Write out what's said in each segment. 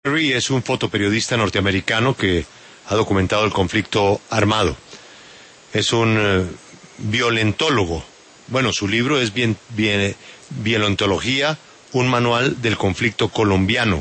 Ferry es un fotoperiodista norteamericano que ha documentado el conflicto armado. Es un violentólogo. Bueno, su libro es Violentología, un manual del conflicto colombiano.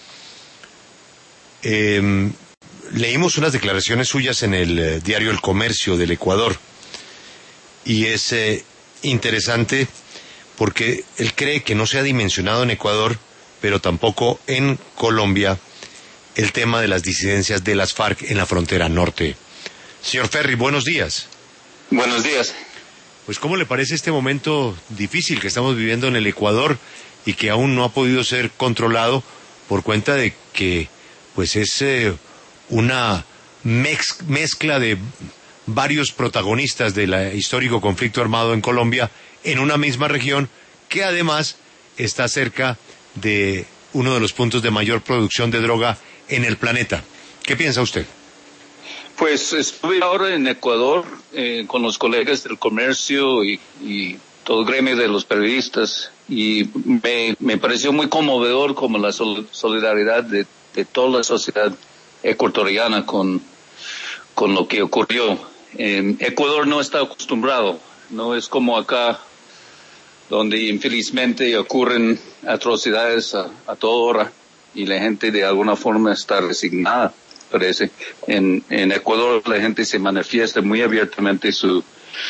Leímos unas declaraciones suyas en el diario El Comercio del Ecuador y es interesante porque él cree que no se ha dimensionado en Ecuador, pero tampoco en Colombia, el tema de las disidencias de las FARC en la frontera norte. Señor Ferry, buenos días. Buenos días. Pues, ¿cómo le parece este momento difícil que estamos viviendo en el Ecuador y que aún no ha podido ser controlado por cuenta de que, pues, es una mezcla de varios protagonistas del histórico conflicto armado en Colombia en una misma región que además está cerca de uno de los puntos de mayor producción de droga en el planeta? ¿Qué piensa usted? Pues estuve ahora en Ecuador con los colegas del comercio y todo el gremio de los periodistas y me pareció muy conmovedor como la solidaridad de toda la sociedad ecuatoriana con lo que ocurrió. Ecuador no está acostumbrado, no es como acá donde infelizmente ocurren atrocidades a toda hora y la gente de alguna forma está resignada, parece. En Ecuador la gente se manifiesta muy abiertamente su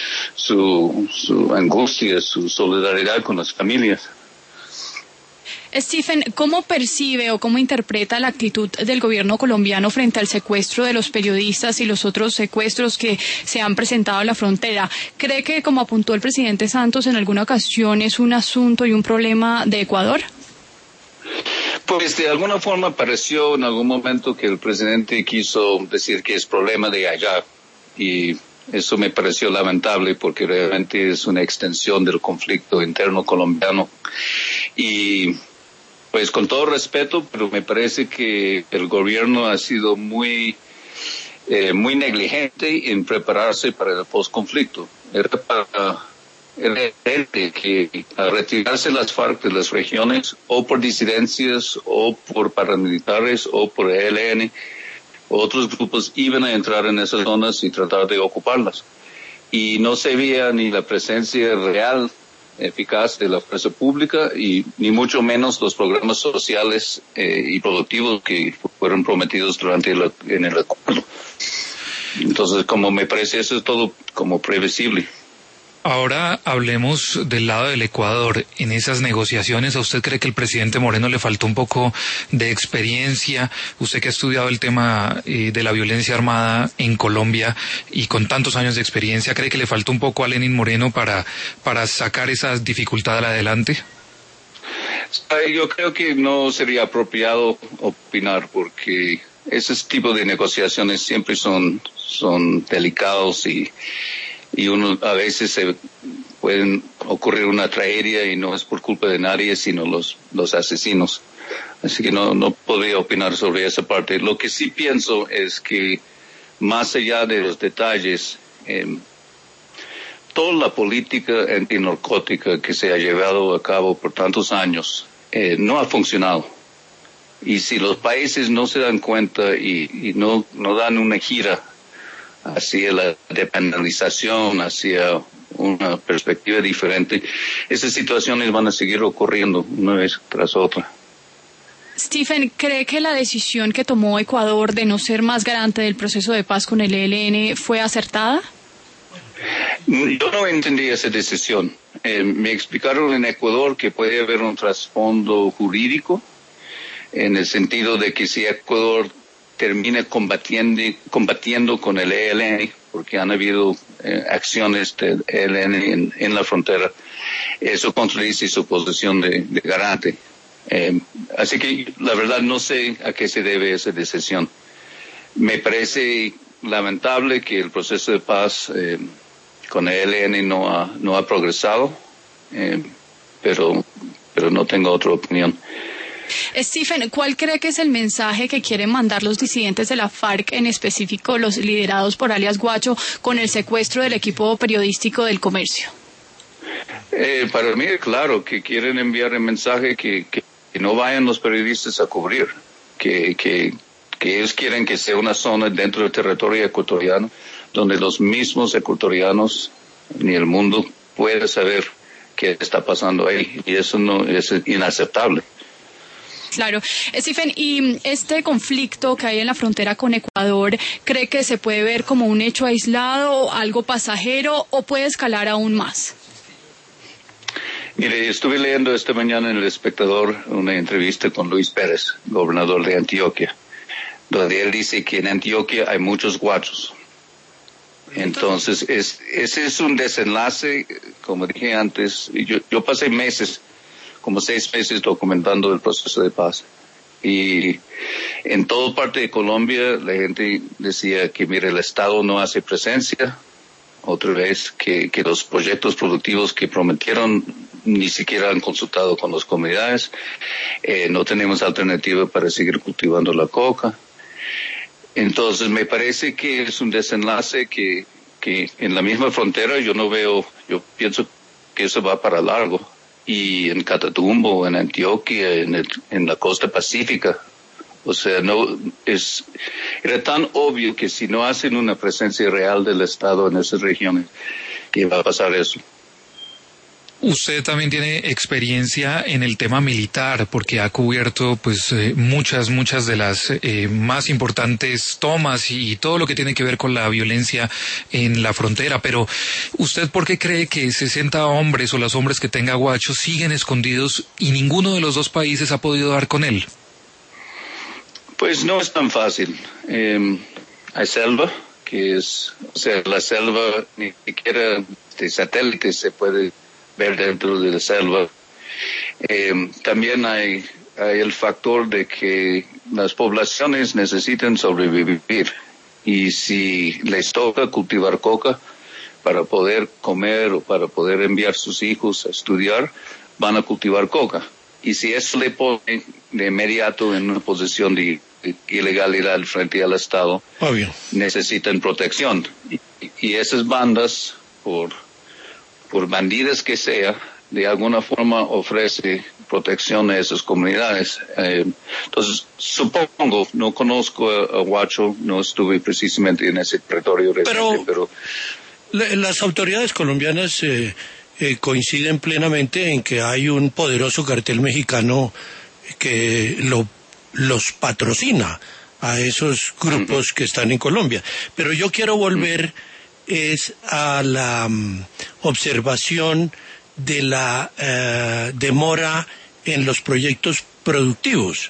angustia, su solidaridad con las familias. Stephen, ¿cómo percibe o cómo interpreta la actitud del gobierno colombiano frente al secuestro de los periodistas y los otros secuestros que se han presentado en la frontera? ¿Cree que, como apuntó el presidente Santos en alguna ocasión, es un asunto y un problema de Ecuador? Pues de alguna forma pareció en algún momento que el presidente quiso decir que es problema de allá y eso me pareció lamentable porque realmente es una extensión del conflicto interno colombiano y pues con todo respeto, pero me parece que el gobierno ha sido muy negligente en prepararse para el postconflicto. Era evidente que al retirarse las FARC de las regiones, o por disidencias, o por paramilitares, o por ELN, otros grupos iban a entrar en esas zonas y tratar de ocuparlas. Y no se veía ni la presencia real eficaz de la fuerza pública y ni mucho menos los programas sociales y productivos que fueron prometidos en el acuerdo. Entonces, como me parece, eso es todo como previsible. Ahora hablemos del lado del Ecuador. En esas negociaciones, ¿a usted cree que el presidente Moreno le faltó un poco de experiencia? Usted que ha estudiado el tema de la violencia armada en Colombia y con tantos años de experiencia, ¿cree que le faltó un poco a Lenín Moreno para sacar esa dificultad adelante? Yo creo que no sería apropiado opinar porque ese tipo de negociaciones siempre son delicados y uno a veces se pueden ocurrir una tragedia y no es por culpa de nadie sino los asesinos. Así que no podría opinar sobre esa parte. Lo que sí pienso es que más allá de los detalles, toda la política antinarcótica que se ha llevado a cabo por tantos años no ha funcionado. Y si los países no se dan cuenta y no dan una gira hacia la despenalización, hacia una perspectiva diferente, esas situaciones van a seguir ocurriendo una vez tras otra. Stephen, ¿cree que la decisión que tomó Ecuador de no ser más garante del proceso de paz con el ELN fue acertada? Yo no entendí esa decisión. Me explicaron en Ecuador que puede haber un trasfondo jurídico en el sentido de que si Ecuador termina combatiendo con el ELN, porque han habido acciones del ELN en la frontera, eso contradice su posición de garante. Así que la verdad no sé a qué se debe esa decisión. Me parece lamentable que el proceso de paz con el ELN no ha progresado, pero no tengo otra opinión. Stephen, ¿cuál cree que es el mensaje que quieren mandar los disidentes de la FARC, en específico los liderados por alias Guacho, con el secuestro del equipo periodístico del Comercio? Para mí es claro que quieren enviar el mensaje que no vayan los periodistas a cubrir. que ellos quieren que sea una zona dentro del territorio ecuatoriano donde los mismos ecuatorianos ni el mundo puede saber qué está pasando ahí, y eso no es inaceptable. Claro. Stephen, ¿y este conflicto que hay en la frontera con Ecuador, cree que se puede ver como un hecho aislado, algo pasajero, o puede escalar aún más? Mire, estuve leyendo esta mañana en El Espectador una entrevista con Luis Pérez, gobernador de Antioquia, donde él dice que en Antioquia hay muchos guachos. Entonces, ese es un desenlace, como dije antes. Yo pasé como 6 meses documentando el proceso de paz. Y en toda parte de Colombia la gente decía que, mire, el Estado no hace presencia. Otra vez, que los proyectos productivos que prometieron ni siquiera han consultado con las comunidades. No tenemos alternativa para seguir cultivando la coca. Entonces, me parece que es un desenlace que en la misma frontera yo pienso que eso va para largo. Y en Catatumbo, en Antioquia, en la costa pacífica. O sea, era tan obvio que si no hacen una presencia real del Estado en esas regiones, que va a pasar eso. Usted también tiene experiencia en el tema militar, porque ha cubierto pues muchas de las más importantes tomas y todo lo que tiene que ver con la violencia en la frontera. Pero ¿usted por qué cree que 60 hombres o los hombres que tenga Guacho siguen escondidos y ninguno de los dos países ha podido dar con él? Pues no es tan fácil. Hay selva, la selva ni siquiera de satélite se puede ver dentro de la selva. También hay el factor de que las poblaciones necesitan sobrevivir, y si les toca cultivar coca para poder comer o para poder enviar sus hijos a estudiar, van a cultivar coca. Y si eso le pone de inmediato en una posición de ilegalidad frente al Estado, obvio, necesitan protección. Y esas bandas, por bandidas que sea, de alguna forma ofrece protección a esas comunidades. Entonces, supongo, no conozco a Guacho, no estuve precisamente en ese territorio reciente, pero las autoridades colombianas coinciden plenamente en que hay un poderoso cartel mexicano que los patrocina a esos grupos que están en Colombia. Pero yo quiero volver a la observación de la demora en los proyectos productivos,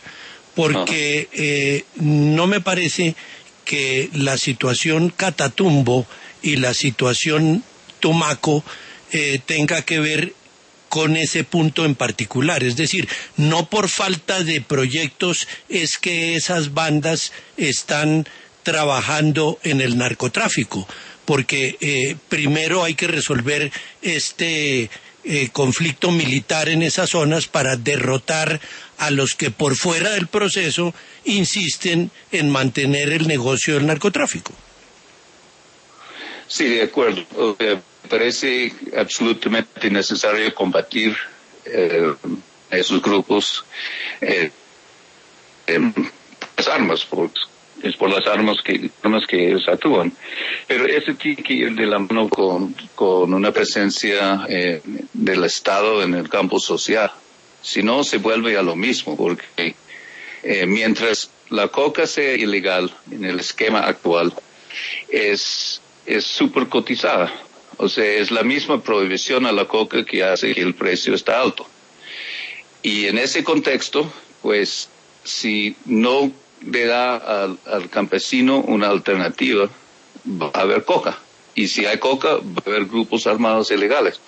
porque no me parece que la situación Catatumbo y la situación Tumaco tenga que ver con ese punto en particular. Es decir, no por falta de proyectos es que esas bandas están trabajando en el narcotráfico, porque primero hay que resolver este conflicto militar en esas zonas para derrotar a los que por fuera del proceso insisten en mantener el negocio del narcotráfico. Sí, de acuerdo. Me parece absolutamente necesario combatir esos grupos las armas, es por las armas que ellos actúan. Pero ese tiene que ir de la mano con una presencia del Estado en el campo social. Si no, se vuelve a lo mismo, porque mientras la coca sea ilegal en el esquema actual, es súper cotizada. O sea, es la misma prohibición a la coca que hace que el precio está alto. Y en ese contexto, pues, si no le da al campesino una alternativa, va a haber coca. Y si hay coca, va a haber grupos armados ilegales.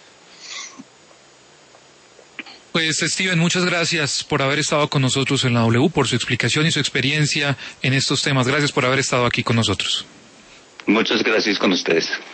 Pues Steven, muchas gracias por haber estado con nosotros en la W, por su explicación y su experiencia en estos temas. Gracias por haber estado aquí con nosotros. Muchas gracias con ustedes.